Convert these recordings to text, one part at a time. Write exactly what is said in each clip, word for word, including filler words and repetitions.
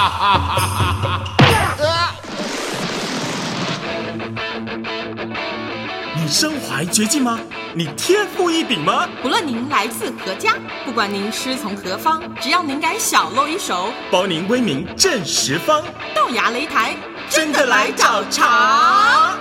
你身怀绝技吗？你天赋异禀吗？ 不论您来自何家，不管您师从何方，只要您敢小露一手， 包您威名震十方。 豆芽擂台真的来找茬。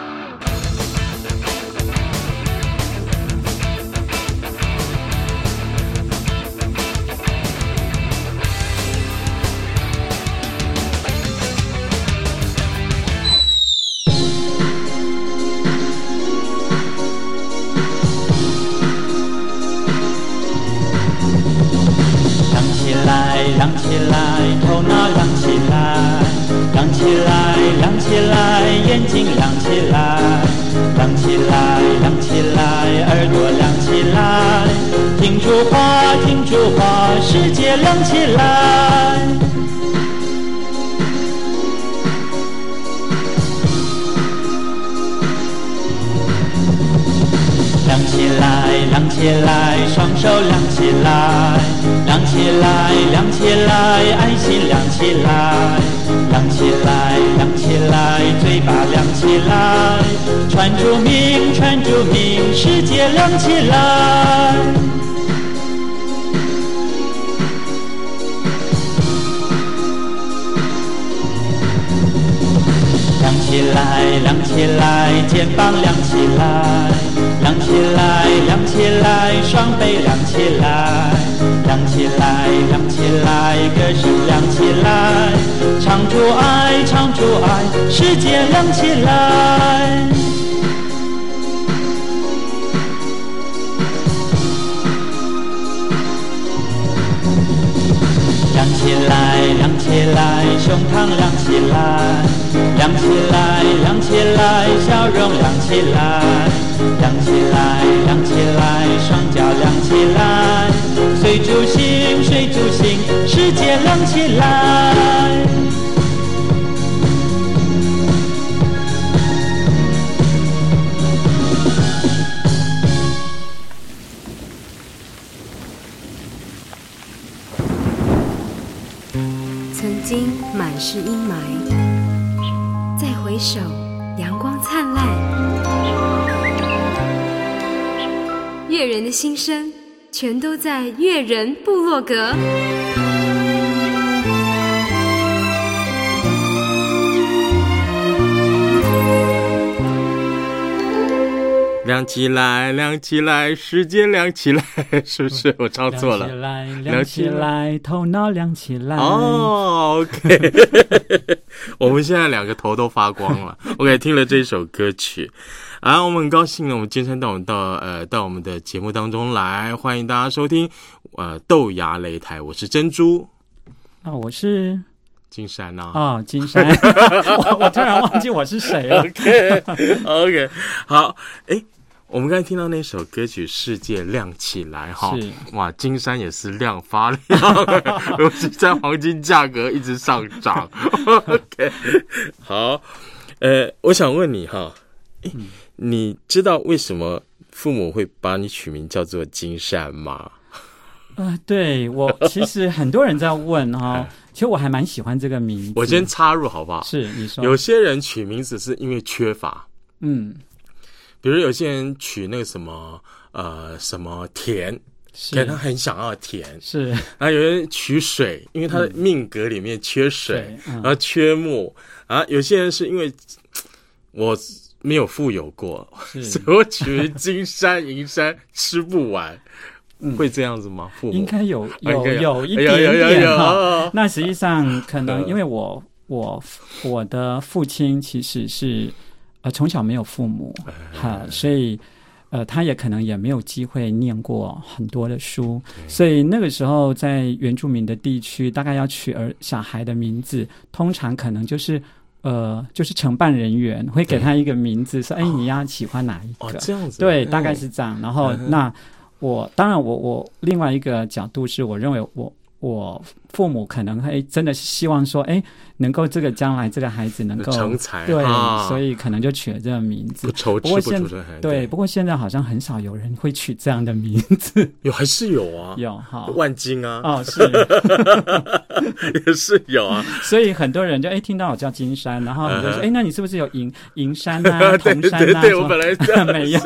亮起来，头脑亮起来，亮起来，亮起来，眼睛亮起来，亮起来，亮起来，耳朵亮起来，听出话，听出话，世界亮起来。亮起来，亮起来，双手亮起来，亮起来，亮起来，爱心亮起来，亮起来，亮起来，嘴巴亮起来，传出名，传出名，世界亮起来。亮起来，亮起来，肩膀亮起来，亮起来，亮起来，双臂亮起来，亮起来，亮起来，歌声亮起来，唱出爱，唱出爱，世界亮起来。亮起来，亮起来，胸膛亮起来，亮起来，亮起来，笑容亮起来，亮起来，亮起来，双脚亮起来，水助兴，水助兴，世界亮起来。 曾经满是阴霾，再回首，阳光灿烂。越人的心声，全都在越人部落格。 亮起来，亮起来，世界亮起来，是不是我唱错了？ 亮起来，亮起来，头脑亮起来。 哦 ，OK 。我们现在两个头都发光了。OK， 听了这首歌曲，啊，我们很高兴呢，我们今天到我们到呃到我们的节目当中来，欢迎大家收听呃豆芽擂台，我是珍珠啊，我是金山啊。 哦，金山，我我突然忘记我是谁了。 OK OK， 好，哎。我们刚才听到那首歌曲《世界亮起来》哈，哇，金山也是亮发亮，尤其在黄金价格一直上涨。OK， 好，呃，我想问你哈，嗯、你知道为什么父母会把你取名叫做金山吗？ 啊、呃，对我其实很多人在问哈，其实我还蛮喜欢这个名字。 我先插入好不好？ 是你说， 有些人取名字是因为缺乏， 嗯。 比如有些人取那个什么呃什么田，可能他很想要田， 是。 然后有人取水，因为他的命格里面缺水，嗯、然后缺木。啊，有些人是因为我没有富有过，所以我取金山银山吃不完。嗯、会这样子吗？父母应该有有有一点点哈。那实际上可能因为我我我的父亲其实是。呃，从小没有父母，哈、呃，所以，呃，他也可能也没有机会念过很多的书，所以那个时候在原住民的地区，大概要取儿小孩的名字，通常可能就是，呃，就是承办人员会给他一个名字，说，哎，你要喜欢哪一个？ 哦，这样子， 对，大概是这样。然后，那我当然我我另外一个角度是，我认为我我父母可能会真的是希望说，哎，能够这个将来这个孩子能够成才， 对、 啊， 所以可能就取了这个名字。 不愁吃不愁穿， 对。不过现在好像很少有人会取这样的名字。 有还是有啊， 有哈， 万金啊， 哦是， 也是有啊。 所以很多人就哎听到我叫金山，然后你就说，哎、嗯，那你是不是有银银山啊、铜山啊？ 对对对，我本来这样没有。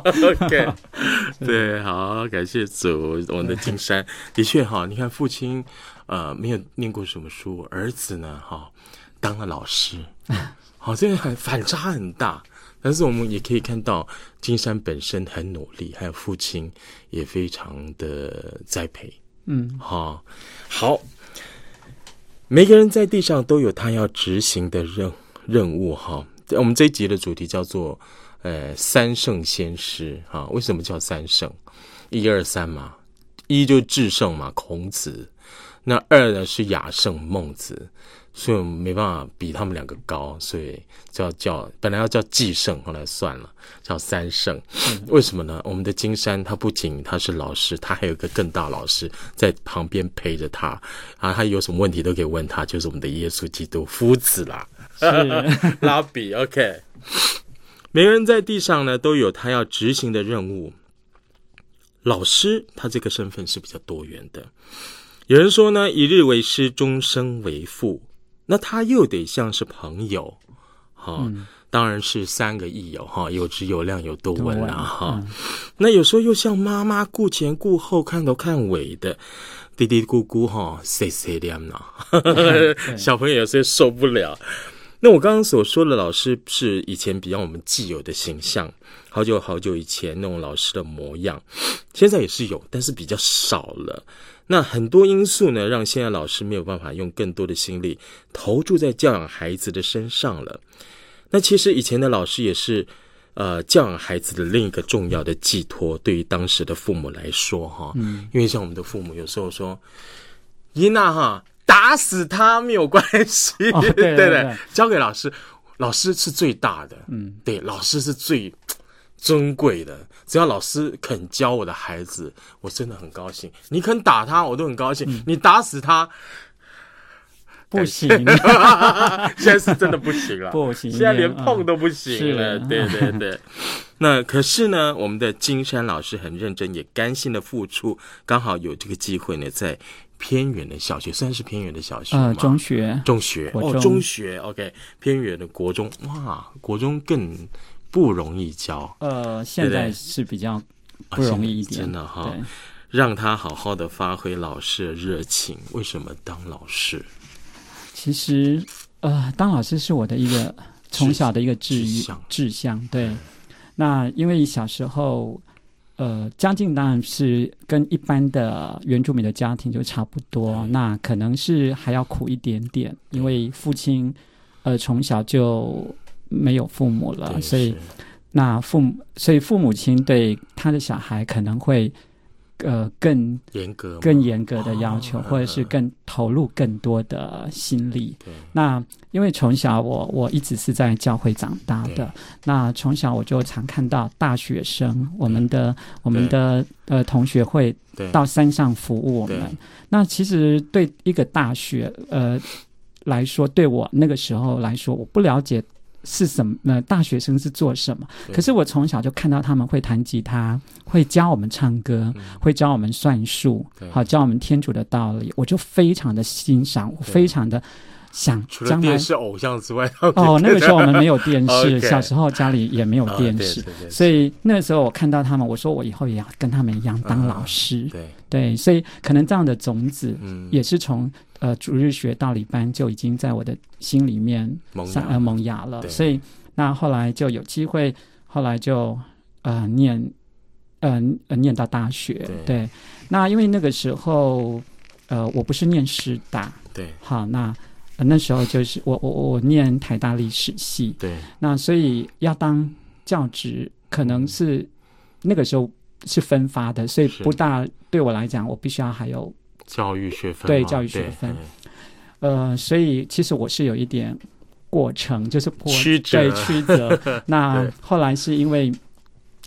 OK， 对，好，感谢主，我们的金山的确哈，你看父亲呃没有念过什么书，儿子呢哈当了老师，好，这个很反差很大。但是我们也可以看到金山本身很努力，还有父亲也非常的栽培。 嗯， 好，好，每个人在地上都有他要执行的任任务哈。我们这一集的主题叫做呃三圣先师哈。为什么叫三圣？一二三嘛，一就是至圣嘛，孔子。那二呢是亚圣，孟子。所以我们没办法比他们两个高，所以就要叫本来要叫季圣，后来算了叫三圣。嗯、为什么呢？我们的金山他不仅他是老师，他还有一个更大老师在旁边陪着他，啊，他有什么问题都可以问他，就是我们的耶稣基督夫子啦，拉比。OK， 每个人在地上呢都有他要执行的任务。老师他这个身份是比较多元的，有人说呢，一日为师，终生为父。那他又得像是朋友，哈、哦嗯，当然是三个益友哈，有质有量有多稳啦哈、嗯。那有时候又像妈妈顾前顾后看头看尾的，嘀嘀咕咕哈，碎碎念呐，小朋友有时候受不了。那我刚刚所说的老师是以前比较我们既有的形象，好久好久以前那种老师的模样，现在也是有，但是比较少了。那很多因素呢，让现在老师没有办法用更多的心力投注在教养孩子的身上了。那其实以前的老师也是呃教养孩子的另一个重要的寄托，对于当时的父母来说哈，嗯，因为像我们的父母有时候说，伊娜哈打死他没有关系，哦、对, 对, 对, 对，交给老师，老师是最大的，嗯，对，老师是最尊贵的，只要老师肯教我的孩子，我真的很高兴。你肯打他，我都很高兴。嗯、你打死他不行， 现在是真的不行了， 不行， 现在连碰都不行了。嗯、对对对。那可是呢，我们的金山老师很认真，也甘心的付出，刚好有这个机会呢，在偏远的小学，算是偏远的小学吗？ 呃，中学， 中学哦，中学 ，OK， 偏远的国中，哇，国中更不容易教， 呃，现在是比较不容易一点， 啊、真的哈、哦，让他好好的发挥老师的热情。为什么当老师？ 其实，呃，当老师是我的一个从小的一个志向，志向。对，嗯、那因为小时候，呃，家境当然是跟一般的原住民的家庭就差不多，嗯、那可能是还要苦一点点，因为父亲，呃，从小就没有父母了，所以那父母，所以父母亲对他的小孩可能会呃更严格、 更严格的要求，哦、或者是更投入更多的心力。那因为从小我我一直是在教会长大的，那从小我就常看到大学生，我们的我们的呃同学会到山上服务我们。那其实对一个大学呃来说，对我那个时候来说，我不了解是什么，呃，大学生是做什么？可是我从小就看到他们会弹吉他，会教我们唱歌，嗯、会教我们算术，好教我们天主的道理，我就非常的欣赏，我非常的想除了电视偶像之外， 哦，那个时候我们没有电视， okay. 小时候家里也没有电视，哦、所以那个时候我看到他们，我说我以后也要跟他们一样当老师，嗯、对对，所以可能这样的种子也是从。呃，主日学道理班就已经在我的心里面萌芽呃萌芽了，所以那后来就有机会，后来就呃念呃呃念到大学， 对, 对，那因为那个时候呃我不是念师大， 对， 好，那、呃、那时候就是我我我念台大历史系， 对， 那所以要当教职，可能是那个时候是分发的，所以不大对我来讲，我必须要还有。 教育学分， 对教育学分，呃，所以其实我是有一点过程，就是波曲折， 对曲折。那后来是因为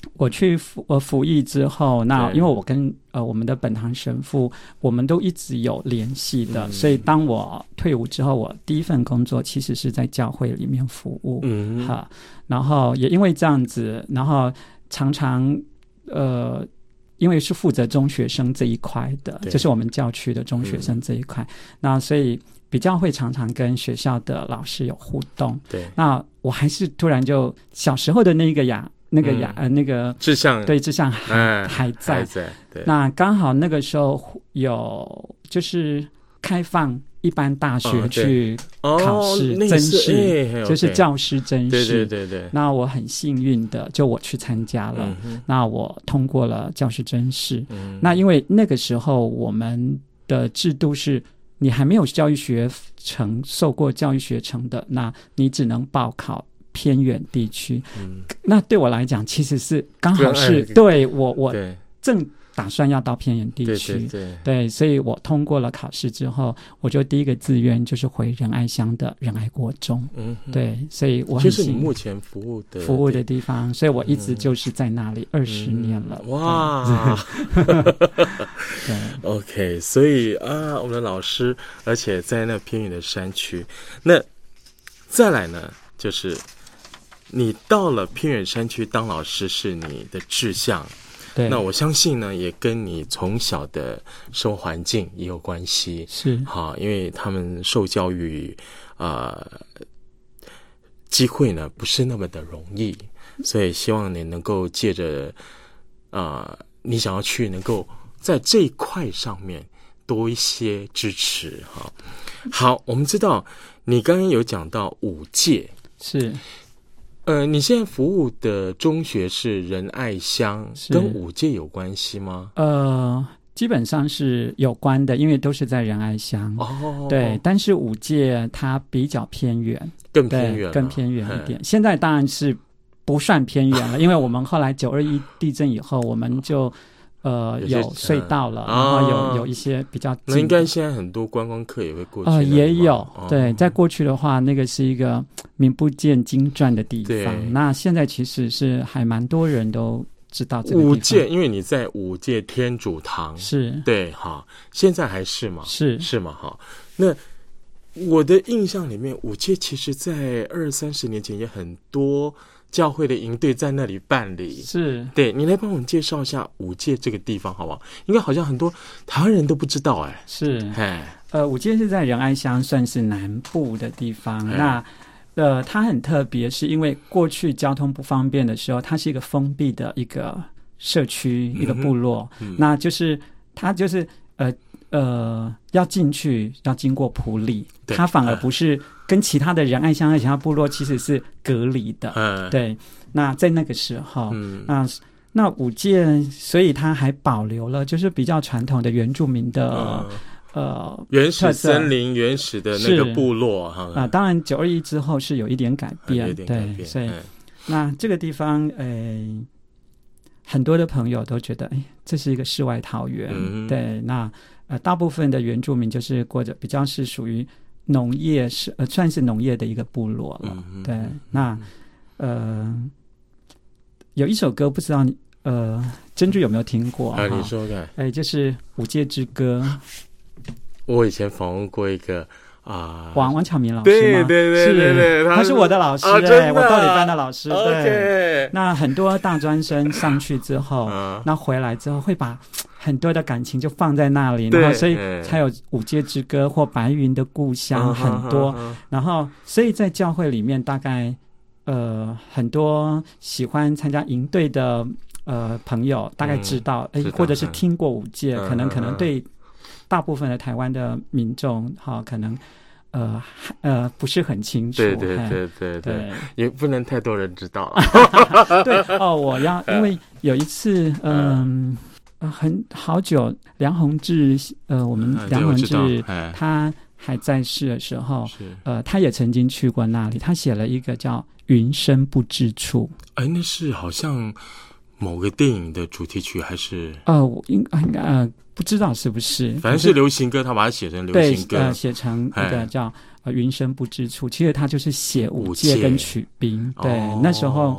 我去服呃服役之后，那因为我跟呃我们的本堂神父，我们都一直有联系的，嗯、所以当我退伍之后，我第一份工作其实是在教会里面服务，嗯，哈，然后也因为这样子，然后常常呃。因为是负责中学生这一块的，就是我们教区的中学生这一块，嗯、那所以比较会常常跟学校的老师有互动。对，那我还是突然就小时候的那个雅那个雅、嗯、呃那个志向， 对志向还、哎、还在， 还在。对， 那刚好那个时候有就是开放。一般大学去考试甄试、哦哦、就是教师甄试， 对对对对。 那我很幸运的，就我去参加了，嗯、那我通过了教师甄试。嗯、那因为那个时候我们的制度是，你还没有教育学程受过教育学程的，那你只能报考偏远地区。嗯、那对我来讲，其实是刚好是对我我正。打算要到偏远地区，对对对，对，所以我通过了考试之后，我就第一个志愿就是回仁爱乡的仁爱国中，嗯，对，所以我很就是你目前服务的服务的地方，所以我一直就是在那里二十年了， 嗯、哇，对 ，OK， 所以啊，我们的老师，而且在那偏远的山区，那再来呢，就是你到了偏远山区当老师是你的志向。 对， 那我相信呢，也跟你从小的生活环境也有关系。 是， 好，因为他们受教育，呃，机会呢不是那么的容易，所以希望你能够借着，呃，你想要去能够在这一块上面多一些支持哈。好，我们知道你刚刚有讲到五届， 是。 呃，你现在服务的中学是仁爱乡，跟五届有关系吗？ 呃，基本上是有关的，因为都是在仁爱乡。哦，对，但是五届它比较偏远， 更偏远， 更偏远一点。现在当然是不算偏远了，因为我们后来九二一地震以后，我们就。呃，有隧道了，然后有、啊、有一些比较近。 那应该现在很多观光客也会过去。 呃，也有、哦，对，在过去的话，那个是一个名不见经传的地方。那现在其实是还蛮多人都知道这个地方。 五届，因为你在五届天主堂是， 对，哈，现在还是吗？ 是是吗？哈，那我的印象里面，五届其实在二三十年前也很多。教会的营队在那里办理， 是对你来帮我们介绍一下五届这个地方好不好？应该好像很多台湾人都不知道哎、欸。 是，哎，呃，五届是在仁爱乡，算是南部的地方。那呃，它很特别，是因为过去交通不方便的时候，它是一个封闭的一个社区、嗯、一个部落，嗯、那就是它就是呃。呃，要进去要经过埔里，它反而不是跟其他的仁爱乡和其他部落其实是隔离的。嗯，对。那在那个时候，嗯、那那五届，所以它还保留了就是比较传统的原住民的、嗯、呃原始森林、原始的那个部落哈。 啊、呃，当然九二一之后是有一点改变， 有点改变对，所以、嗯、那这个地方，呃，很多的朋友都觉得，哎，这是一个世外桃源。嗯、对，那。呃，大部分的原住民就是过着比较是属于农业是呃算是农业的一个部落了。嗯、对，那呃有一首歌不知道你呃珍珠有没有听过啊？你说看， 哎，就是《五界之歌》。 我以前访问过一个啊， 王王巧明老师吗？ 对对对对对， 他是我的老师， 哎、 啊，我道理班的老师。对， okay 那很多大专生上去之后，嗯、那回来之后会把很多的感情就放在那里，然后所以才有《五界之歌》或《白云的故乡》很多，嗯嗯嗯、然后所以在教会里面大概呃很多喜欢参加营队的呃朋友大概知道，哎、嗯，或者是听过五界，嗯、可能可能对大部分的台湾的民众哈、哦，可能。呃呃，不是很清楚。 对对对对 对, 对，也不能太多人知道了。 对哦，我要因为有一次，嗯、呃，很好久，梁鸿志，呃，我们梁鸿志他还在世的时候，呃，他也曾经去过那里，他写了一个叫《云深不知处》。 哎，那是好像某个电影的主题曲，还是？ 呃，我应应该呃。不知道是不是， 反正是流行歌，他把它写成流行歌， 对，呃，写成一个叫呃“云深不知处”。其实他就是写五界跟曲兵。对，哦、那时候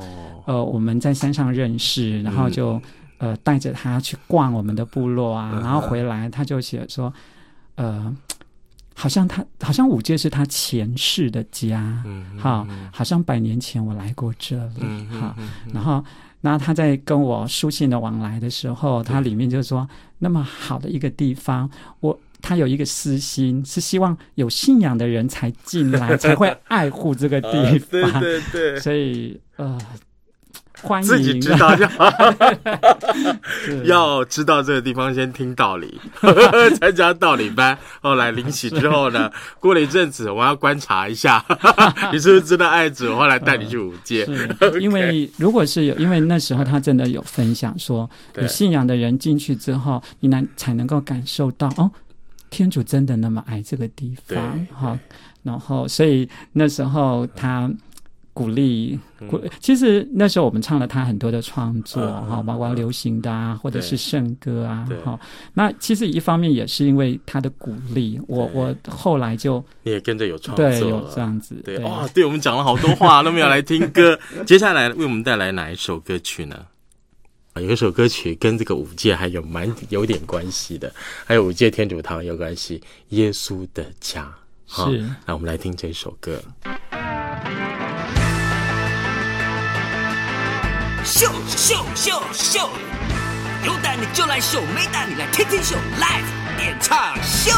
呃我们在山上认识，然后就、嗯、呃带着他去逛我们的部落啊，嗯、然后回来他就写说，呃。好像他好像五界是他前世的家，嗯，好，好像百年前我来过这里，嗯，好，然后，然后他在跟我书信的往来的时候，他里面就说，那么好的一个地方，我他有一个私心，是希望有信仰的人才进来，才会爱护这个地方， 啊、对对对， 所以呃。欢迎自己知道就好要知道这个地方先听道理参加道理班，后来领洗之后呢，过了一阵子我要观察一下你是不是真的爱主，后来带你去五戒、 呃、因为如果是有，因为那时候他真的有分享说有信仰的人进去之后你能才能够感受到哦，天主真的那么爱这个地方，好，然后所以那时候他鼓励，鼓其实那时候我们唱了他很多的创作，哈、嗯，包括流行的啊，或者是圣歌啊，哈。那其实一方面也是因为他的鼓励，我我后来就你也跟着有创作了， 对，有这样子， 对，哇、哦，对我们讲了好多话都没有来听歌，接下来为我们带来哪一首歌曲呢？有一首歌曲跟这个五戒还有蛮有点关系的，还有五戒天主堂有关系，耶稣的家。 是， 那我们来听这首歌。 秀秀秀秀，有胆你就来秀，没胆你来天天秀 ，Live 演唱秀。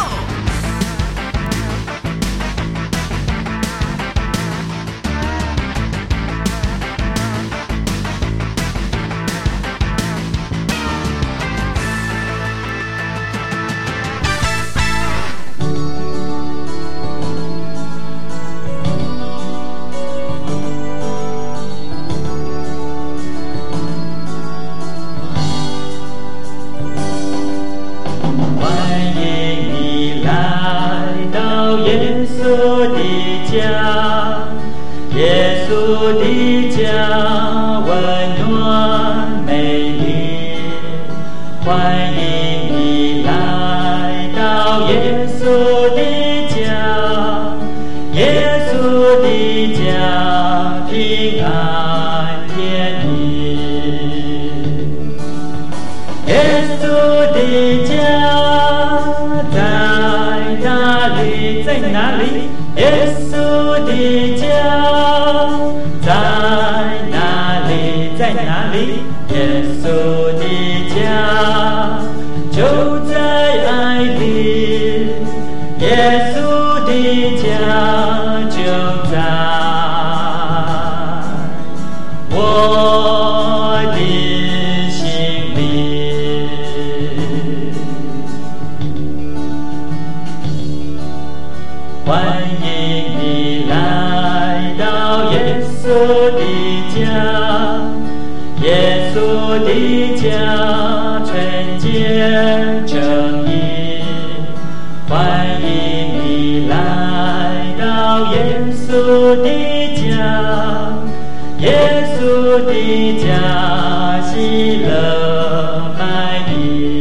耶稣的家温暖美丽，欢迎你来到耶稣的家，耶稣的家平安甜蜜，耶稣的家在哪里？在哪里？耶稣的家在哪里？在哪里？耶稣的家就在爱里，耶稣的家就在我的心里。欢迎你来到耶稣的家，耶稣的家纯洁正义。欢迎你来到耶稣的家，耶稣的家喜乐满溢。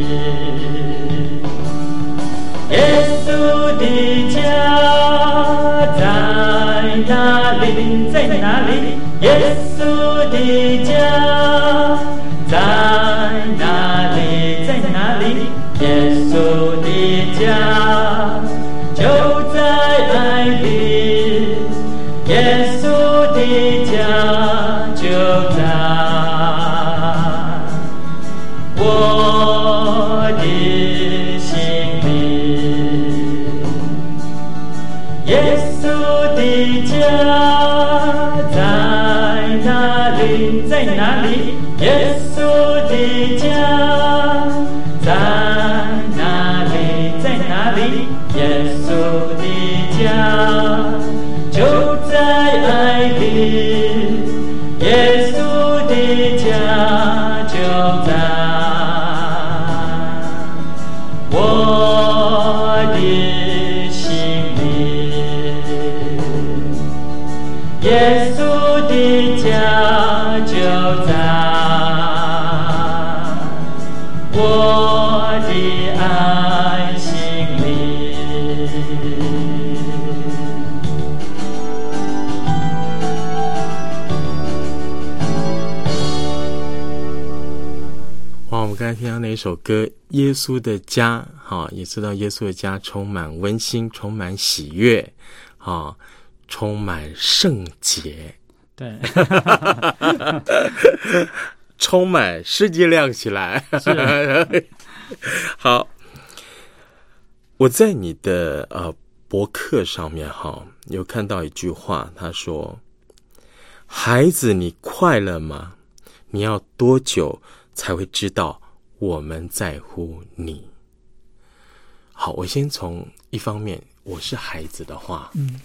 耶稣的家在哪里？在哪里？耶稣的家在哪里？在哪里？耶稣的家就在爱里，耶稣的家就在我的心里。耶稣的家在哪里？在哪里？耶稣的家在哪里？在哪里？耶稣的家就在爱里，耶稣的家就在我的心里。耶稣的家就在我的爱心里。 哇，我们刚才听到那一首歌《耶稣的家》，哈，也知道耶稣的家充满温馨，充满喜悦，哈，充满圣洁， 对， 充满世界亮起来。好，我在你的呃博客上面哈，有看到一句话，他说：“孩子，你快乐吗？你要多久才会知道我们在乎你？”好，我先从一方面，我是孩子的话，嗯，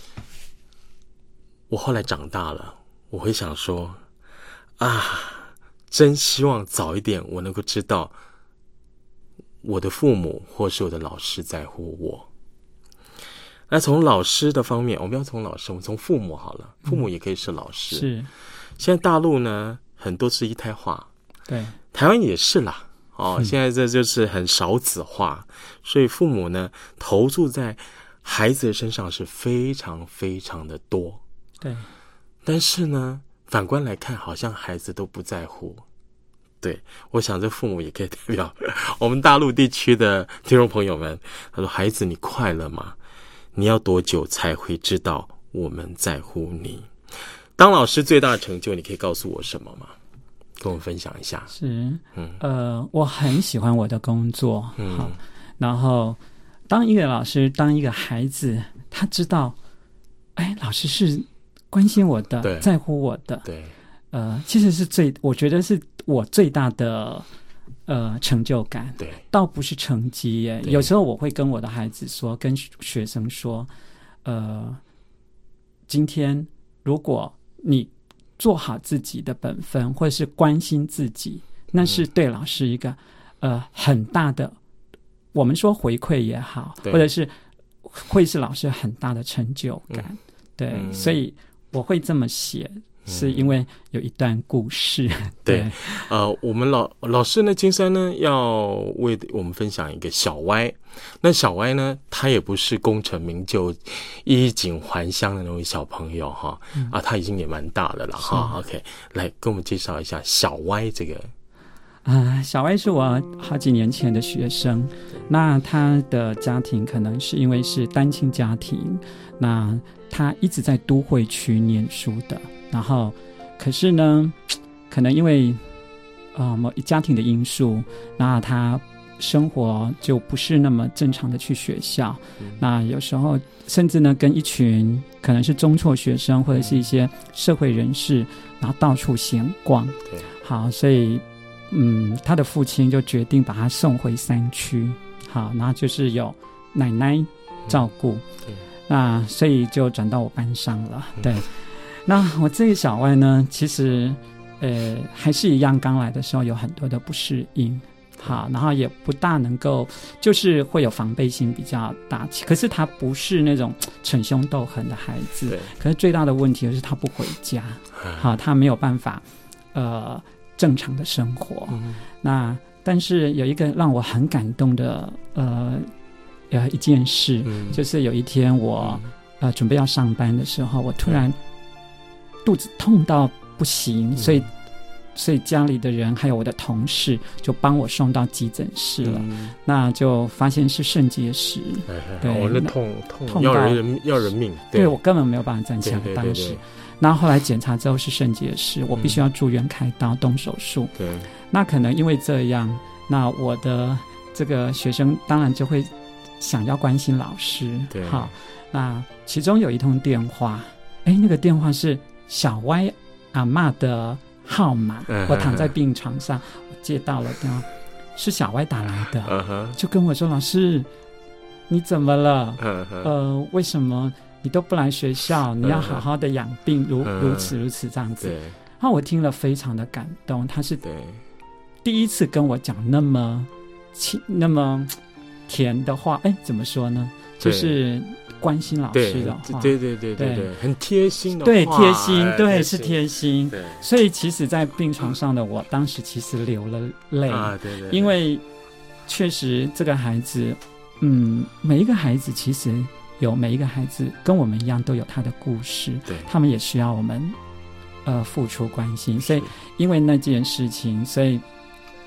我后来长大了，我会想说，啊，真希望早一点我能够知道我的父母或是我的老师在乎我。那从老师的方面，我们要从老师，我们从父母好了，父母也可以是老师。 是， 现在大陆呢，很多是一胎化， 对， 台湾也是啦。哦，嗯、现在这就是很少子化，所以父母呢投注在孩子的身上是非常非常的多。 对， 但是呢，反观来看，好像孩子都不在乎。对，我想这父母也可以代表我们大陆地区的听众朋友们。他说：“孩子，你快乐吗？你要多久才会知道我们在乎你？”当老师最大的成就，你可以告诉我什么吗？跟我分享一下。 是，嗯，呃，我很喜欢我的工作，嗯，好，然后当一个老师，当一个孩子，他知道，哎，老师是关心我的，在乎我的， 对， 呃，其实是最，我觉得是我最大的呃成就感， 对， 倒不是成绩耶。有时候我会跟我的孩子说，跟学生说，呃，今天如果你做好自己的本分，或者是关心自己，那是对老师一个、嗯、呃很大的，我们说回馈也好，或者是会是老师很大的成就感。嗯、对、嗯，所以我会这么写，是因为有一段故事。嗯、对， 对呃，我们老老师呢，金山呢要为我们分享一个小歪。那小歪呢，他也不是功成名就、衣锦还乡的那种小朋友哈、嗯，啊，他已经也蛮大的了哈。OK， 来跟我们介绍一下小歪这个。 啊、呃，小歪是我好几年前的学生，那他的家庭可能是因为是单亲家庭，那他一直在都会区念书的，然后可是呢，可能因为呃某一家庭的因素，那他生活就不是那么正常的去学校、嗯、那有时候甚至呢跟一群可能是中辍学生或者是一些社会人士、嗯、然后到处闲逛。 对， 好，所以嗯，他的父亲就决定把他送回山区，好，然后就是有奶奶照顾、嗯、那所以就转到我班上了、嗯、对，那我这个小歪呢，其实呃还是一样，刚来的时候有很多的不适应，好，然后也不大能够，就是会有防备心比较大，可是他不是那种逞凶斗狠的孩子，可是最大的问题就是他不回家，好，他没有办法呃正常的生活、嗯、那但是有一个让我很感动的呃呃一件事、嗯、就是有一天我、嗯、呃准备要上班的时候，我突然肚子痛到不行、嗯、所以所以家里的人还有我的同事就帮我送到急诊室了、嗯、那就发现是肾结石。 对，我、哦、那痛痛痛要人要人命， 对, 对我根本没有办法站起来，当时对对对对，然后后来检查之后是肾结石，我必须要住院开刀、嗯、动手术。 对， 那可能因为这样，那我的这个学生当然就会想要关心老师。 对， 好，那其中有一通电话，哎，那个电话是小歪阿嬷的号码、uh-huh. 我躺在病床上，我接到了电话，是小歪打来的、uh-huh. 就跟我说，老师你怎么了、uh-huh. 呃，为什么你都不来学校，你要好好的养病、uh-huh. 如, 如此如此这样子。然后我听了非常的感动，他是第一次跟我讲那么那么甜的话，哎，怎么说呢，就是关心老师的话， 对对对对 对, 对，很贴心的话， 对，贴心，对，是贴心。对，所以其实在病床上的我当时其实流了泪、 啊、对 对, 对， 因为确实这个孩子，嗯，每一个孩子其实有每一个孩子跟我们一样都有他的故事， 对， 他们也需要我们呃付出关心。所以因为那件事情，所以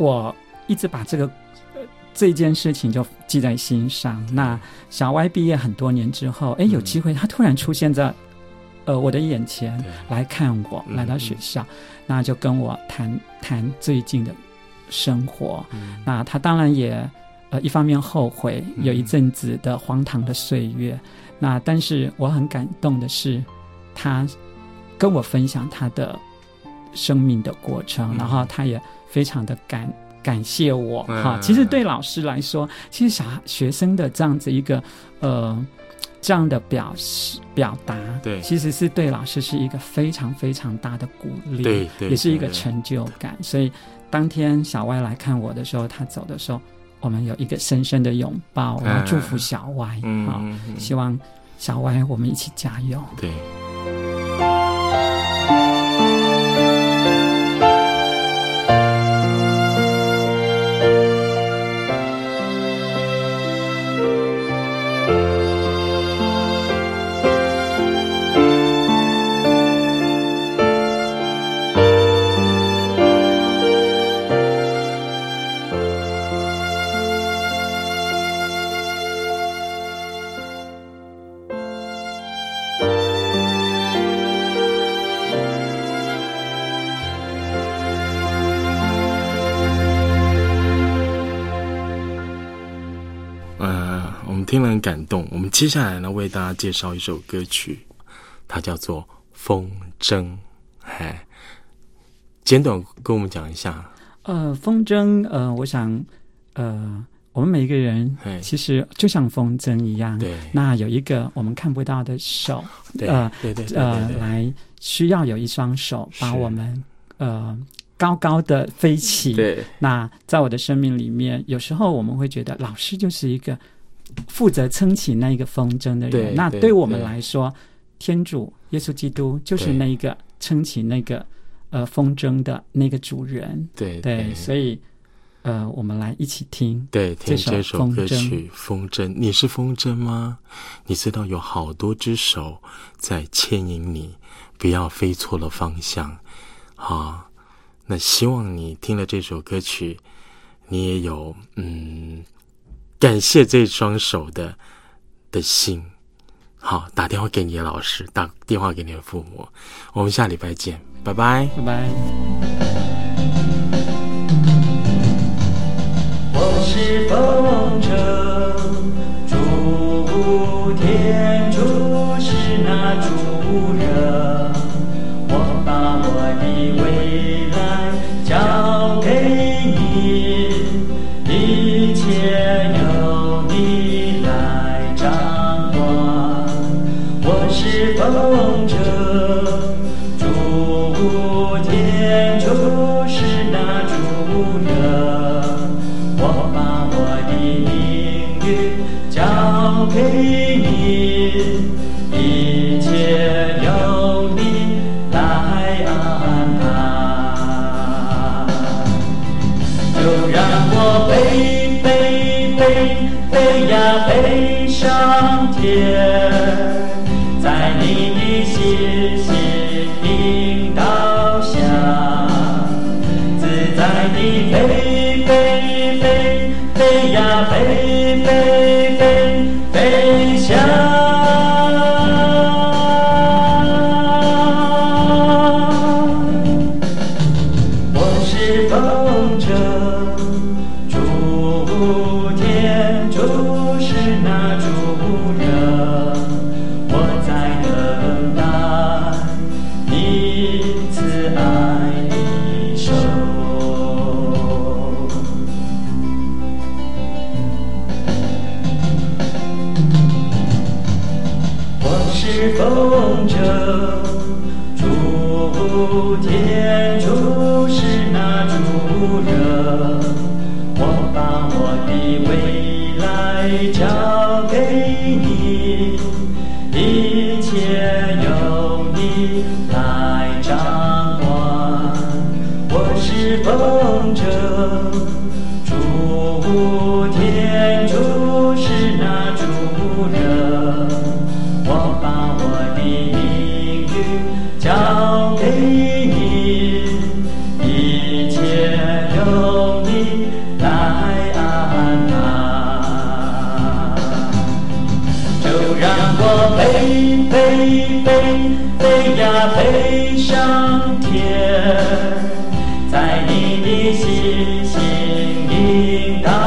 我一直把这个、呃、这件事情就记在心上。那小歪毕业很多年之后，哎，有机会他突然出现在呃我的眼前来看我，来到学校，那就跟我谈谈最近的生活。那他当然也呃一方面后悔有一阵子的荒唐的岁月，那但是我很感动的是，他跟我分享他的生命的过程，然后他也非常的感感谢我哈。其实对老师来说，其实小学生的这样子一个呃这样的表示表达，对，其实是对老师是一个非常非常大的鼓励，对对，也是一个成就感。所以当天小歪来看我的时候，他走的时候，我们有一个深深的拥抱，我要祝福小歪，嗯，好，希望小歪我们一起加油。对。 听了很感动，我们接下来呢为大家介绍一首歌曲，它叫做《风筝》。哎，简短跟我们讲一下。 呃，风筝，呃，我想，呃，我们每一个人其实就像风筝一样，对，那有一个我们看不到的手，呃，对对对呃，来需要有一双手把我们呃高高的飞起。对，那在我的生命里面，有时候我们会觉得老师就是一个负责撑起那一个风筝的人，那对我们来说，天主耶稣基督就是那一个撑起那个呃风筝的那个主人。对 对, 对，所以呃，我们来一起听对听这首歌曲《风筝》。你是风筝吗？你知道有好多只手在牵引你，不要飞错了方向。好，那希望你听了这首歌曲，你也有嗯。感谢这双手的的心。好，打电话给你的老师，打电话给你的父母。我们下礼拜见，拜拜， 拜拜。 我是风筝，主天主是那主人，我把我的未来交给你，一切由你来掌管。我是风筝，主天主是那主人，我把我的命运交给你，一切由你来安排。就让我飞飞飞飞呀飞上天，在你的细细引导下，自在地飞飞飞飞呀飞飞飞飞翔。我是风筝，主天主是那主人，我在等待你慈爱的手。我是风筝，主天主是那主人，我把我的未来交给你，一切由你来掌管。我是风筝，主天主是那主人，我把我的命运交给你，一切由你来安排。就让我飞飞飞飞呀飞上天，在你的心心引导